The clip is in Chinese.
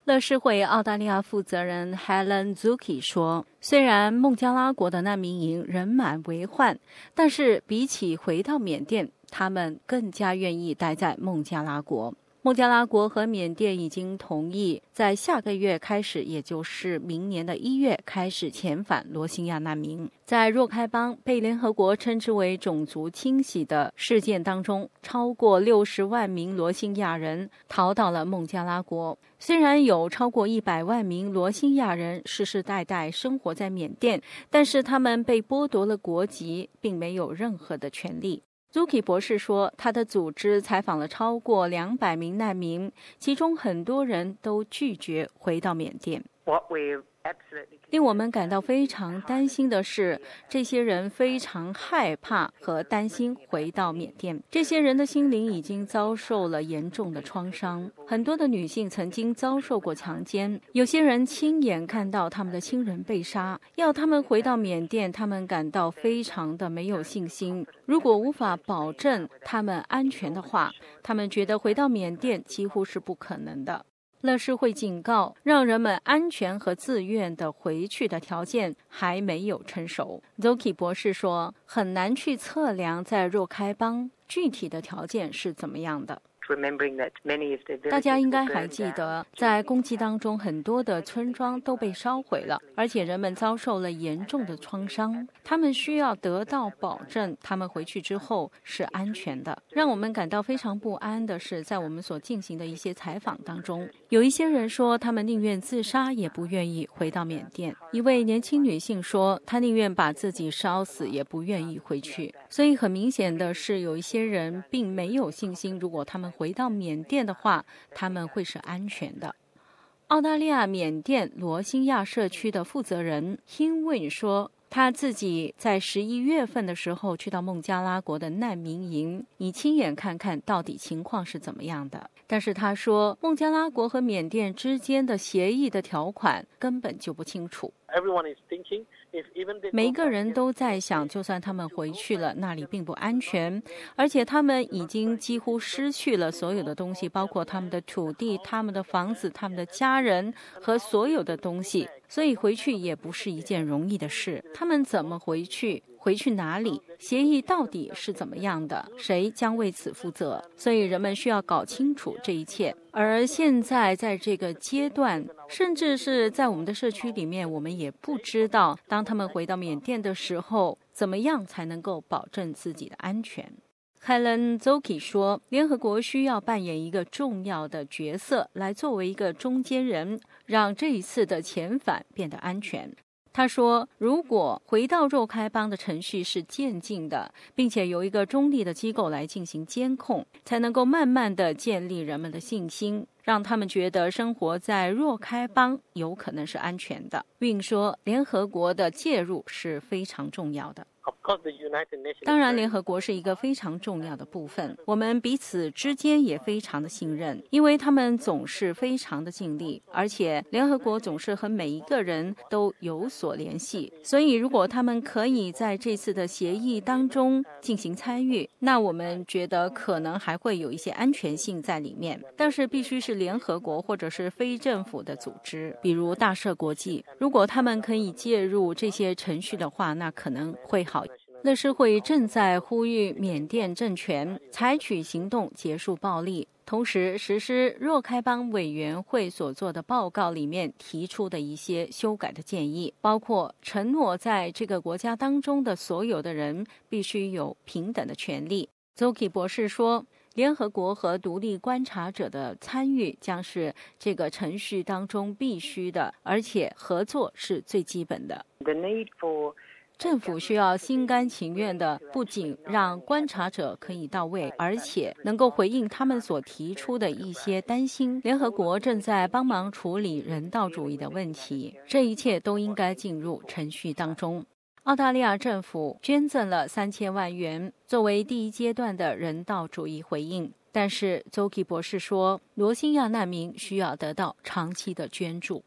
乐施会澳大利亚负责人 Helen Zuki 说，虽然孟加拉国的难民营人满为患，但是比起回到缅甸，他们更加愿意待在孟加拉国。孟加拉国和缅甸已经同意在下个月开始，也就是明年的1月开始遣返罗兴亚难民。在若开邦被联合国称之为种族清洗的事件当中，超过60万名罗兴亚人逃到了孟加拉国。虽然有超过100万名罗兴亚人世世代代生活在缅甸，但是他们被剥夺了国籍，并没有任何的权利。Zuki 博士说，他的组织采访了超过200名难民，其中很多人都拒绝回到缅甸。令我们感到非常担心的是，这些人非常害怕和担心回到缅甸。这些人的心灵已经遭受了严重的创伤，很多的女性曾经遭受过强奸，有些人亲眼看到他们的亲人被杀。要他们回到缅甸，他们感到非常的没有信心。如果无法保证他们安全的话，他们觉得回到缅甸几乎是不可能的。乐施会警告，让人们安全和自愿的回去的条件还没有成熟。Zuki 博士说，很难去测量在若开邦具体的条件是怎么样的。大家应该还记得，在攻击当中，很多的村庄都被烧毁了，而且人们遭受了严重的创伤。他们需要得到保证，他们回去之后是安全的。让我们感到非常不安的是，在我们所进行的一些采访当中，有一些人说，他们宁愿自杀也不愿意回到缅甸。一位年轻女性说，她宁愿把自己烧死也不愿意回去。所以很明显的是，有一些人并没有信心，如果他们回到缅甸的话，他们会是安全的。澳大利亚缅甸罗兴亚社区的负责人 Hin Win 说，他自己在11月份的时候去到孟加拉国的难民营，你亲眼看看到底情况是怎么样的。但是他说，孟加拉国和缅甸之间的协议的条款根本就不清楚。每一个人都在想，就算他们回去了，那里并不安全，而且他们已经几乎失去了所有的东西，包括他们的土地、他们的房子、他们的家人和所有的东西，所以回去也不是一件容易的事。他们怎么回去？回去哪里？协议到底是怎么样的？谁将为此负责？所以人们需要搞清楚这一切。而现在在这个阶段，甚至是在我们的社区里面，我们也不知道，当他们回到缅甸的时候，怎么样才能够保证自己的安全。Helen Zuki 说，联合国需要扮演一个重要的角色，来作为一个中间人，让这一次的遣返变得安全。他说，如果回到若开邦的程序是渐进的，并且由一个中立的机构来进行监控，才能够慢慢的建立人们的信心，让他们觉得生活在若开邦有可能是安全的。Win 说，联合国的介入是非常重要的。当然，联合国是一个非常重要的部分，我们彼此之间也非常的信任，因为他们总是非常的尽力，而且联合国总是和每一个人都有所联系，所以如果他们可以在这次的协议当中进行参与，那我们觉得可能还会有一些安全性在里面，但是必须是联合国或者是非政府的组织，比如大赦国际，如果他们可以介入这些程序的话，那可能会好。乐施会正在呼吁缅甸政权采取行动结束暴力，同时实施若开邦委员会所做的报告里面提出的一些修改的建议，包括承诺在这个国家当中的所有的人必须有平等的权利。Zuki 博士说，联合国和独立观察者的参与将是这个程序当中必须的，而且合作是最基本的。政府需要心甘情愿的，不仅让观察者可以到位，而且能够回应他们所提出的一些担心。联合国正在帮忙处理人道主义的问题，这一切都应该进入程序当中。澳大利亚政府捐赠了3000万元作为第一阶段的人道主义回应，但是 Zuki 博士说，罗兴亚难民需要得到长期的捐助。